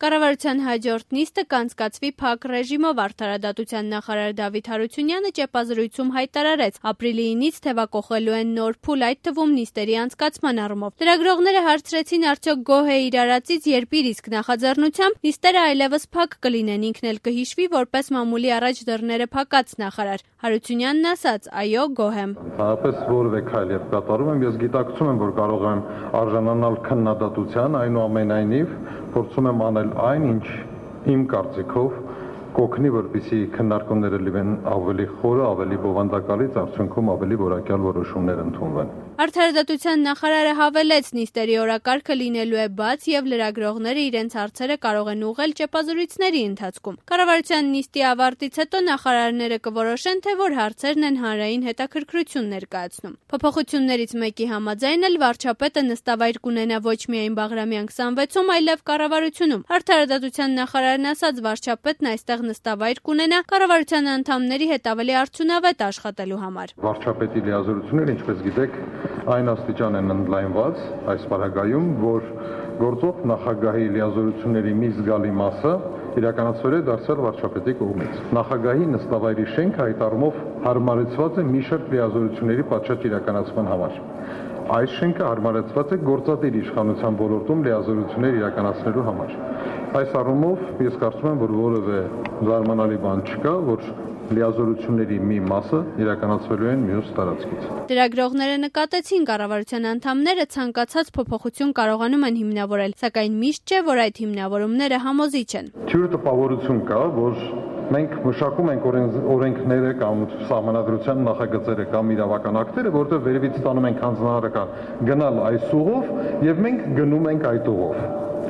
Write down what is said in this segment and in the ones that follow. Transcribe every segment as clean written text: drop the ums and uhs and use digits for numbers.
Կառավարության հաջորդ նիստը կանցկացվի փակ ռեժիմով արդարադատության նախարար Դավիթ Հարությունյանը ճեպազրույցում հայտարարեց, ապրիլի 9-ից թեւակոխելու են նոր փուլ, այդ թվում նիստերի անցկացման առումով։ Լրագրողները հարցրեցին, արդյոք գոհ է իր արածից, երբ իր իսկ նախաձեռնությամբ նիստերը այլևս փակ կլինեն, ինքն էլ կհիշվի որպես մամուլի առաջ դռները փակած նախարար։ Հարությունյանն ասաց, այո, գոհ եմ։ Հարաբերս որևէ քայլ երբ կատարում եմ, ես գիտակցում եմ, որ կարող եմ արժանանալ քննադատության, այնուամենայնիվ փորձում եմ անել այն, ինչ իմ կարծիքով կօգնի, որպեսզի քննարկումները լինեն ավելի խորը, ավելի բովանդակալից, արդյունքում ավելի որակյալ որոշումներ ընդունվեն։ Արդարադատության նախարարը հավելեց, նիստերի օրակարգը լինելու է բաց եւ լրագրողները իրենց հարցերը կարող են ուղղել ճեպազրույցների ընթացքում։ Կառավարության նիստի ավարտից հետո նախարարները կորոշեն, թե որ հարցերն են հանրային հետաքրքրություն ներկայացնում։ Փոփոխություններից մեկի համաձայն էլ վարչապետը նստավայր կունենա ոչ միայն Բաղրամյան 26-ում, այլև կառավարությունում։ Արդարադատության նախարարն ասաց, վարչապետն այստեղ նստավայր կունենա կառավարության անդամների հետ ավելի արդյունավետ աշխատելու համար։ Վարչապետի լիազորությունները, ինչպես գիտեք, այն աստիճան են ընդլայնված այս պարագայում, որ գործող նախագահի լիազորությունների մի զգալի մասը իրականացվել է դարձյալ վարչապետի կողմից։ Նախագահի նստավայրի շենքը այդ առումով հարմարեցված է մի շարք լիազորությունների պատշաճ իրականացման համար։ Այս շենքը հարմարեցված է գործադիր իշխանության ոլորտում լիազորություններ իրականացնելու համար։ Այս առումով ես կարծում եմ, որ որևէ զարմանալի բան չկա, որ լիազորությունների մի մասը իրականացվելու են մյուս տարածքից։ Լրագրողները նկատեցին, կառավարության անդամները ցանկացած փոփոխություն կարողանում են հիմնավորել, սակայն միշտ չէ, որ այդ հիմնավորումները համոզիչ են։ Թյուր տպավորություն կա, որ մենք մշակում ենք օրենքները կամ սահմանադրության նախագծերը կամ իրավական ակտերը, որտեղ վերևից ստանում ենք հանձնարարական գնալ այս ուղով եւ մենք գնում ենք այդ ուղով։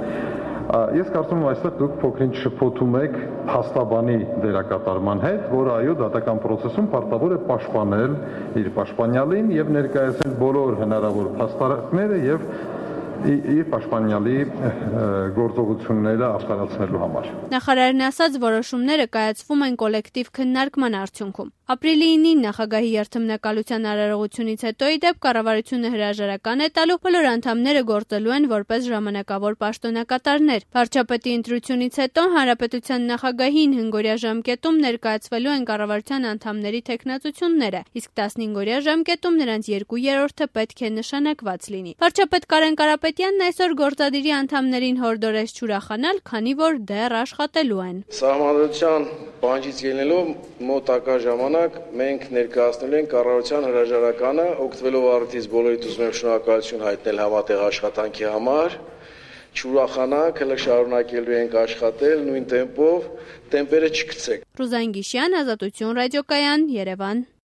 Ես կարծում եմ այստեղ դուք փոքրինչ շփոթում եք փաստաբանի դերակատարման հետ, որը այո դատական process-ում պարտավոր է պաշտպանել իր պաշտպանյալին եւ ներկայացնել բոլոր հնարավոր փաստարկները եւ իր պաշտպանյալի գործողությունները արդարացնելու համար։ Նախարարն ասաց, որոշումները կայացվում են կոլեկտիվ քննարկման արդյունքում։ Ապրիլի 9-ին նախագահի երթմնակալության արարողությունից հետո ի դեպ կառավարությունը հրաժարական է տալու, բոլոր անդամները գործելու են որպես ժամանակավոր պաշտոնակատարներ։ Վարչապետի ընտրությունից հետո հանրապետության նախագահին հնգօրյա ժամկետում ներկայացվելու են կառավարության անդամների թեկնածությունները, իսկ 15-օրյա ժամկետում նրանց 2/3-ը պետք է նշանակված լինի։ Վարչապետ Կարեն Կարապետյանն այսօր գործադիրի անդամներին հորդորեց չուրախանալ, քանի որ դեռ աշխատելու են։ Սահմանադրության պահանջից ելնելով մոտակա ժամանակ մենք ներկայացնելու ենք կառավարության հրաժարականը, օգտվելով առիթից բոլորիդ ուզում եմ շնորհակալություն հայտնել համատեղ աշխատանքի համար։ Չուրախանանք, հենց շարունակելու ենք աշխատել նույն տեմպով, տեմպերը չգցեք։ Ռուզան Գիշյան, Ազատություն ռադիոկայան, Երևան։